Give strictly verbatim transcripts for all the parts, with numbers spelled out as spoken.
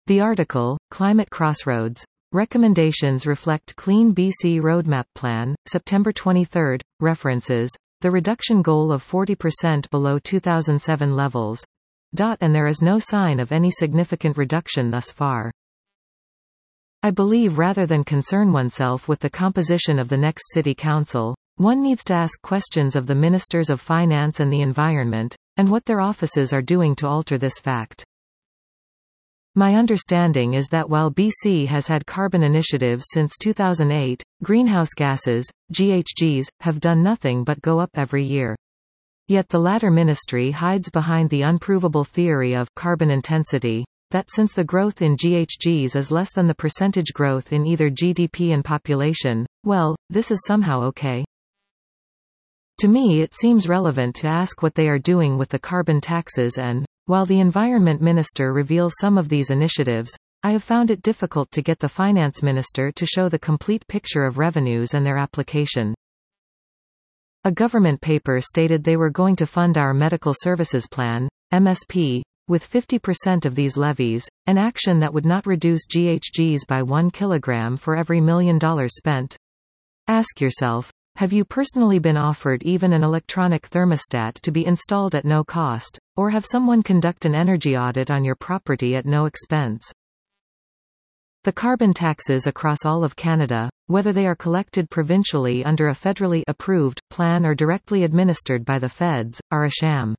The article, Climate Crossroads. Recommendations reflect Clean B C Roadmap Plan, September twenty-third. References. The reduction goal of forty percent below two thousand seven levels. And there is no sign of any significant reduction thus far. I believe rather than concern oneself with the composition of the next city council, one needs to ask questions of the ministers of finance and the environment, and what their offices are doing to alter this fact. My understanding is that while B C has had carbon initiatives since two thousand eight, greenhouse gases, G H Gs, have done nothing but go up every year. Yet the latter ministry hides behind the unprovable theory of carbon intensity, that since the growth in G H Gs is less than the percentage growth in either G D P and population, well, this is somehow okay. To me it seems relevant to ask what they are doing with the carbon taxes and, while the Environment Minister reveals some of these initiatives, I have found it difficult to get the Finance Minister to show the complete picture of revenues and their application. A government paper stated they were going to fund our Medical Services Plan, M S P, with fifty percent of these levies, an action that would not reduce G H Gs by one kilogram for every million dollars spent. Ask yourself, have you personally been offered even an electronic thermostat to be installed at no cost, or have someone conduct an energy audit on your property at no expense? The carbon taxes across all of Canada, whether they are collected provincially under a federally approved plan or directly administered by the feds, are a sham.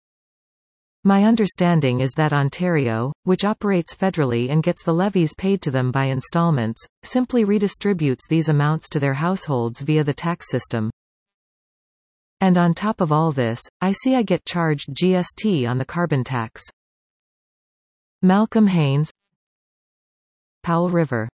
My understanding is that Ontario, which operates federally and gets the levies paid to them by installments, simply redistributes these amounts to their households via the tax system. And on top of all this, I see I get charged G S T on the carbon tax. Malcolm Haines, Powell River.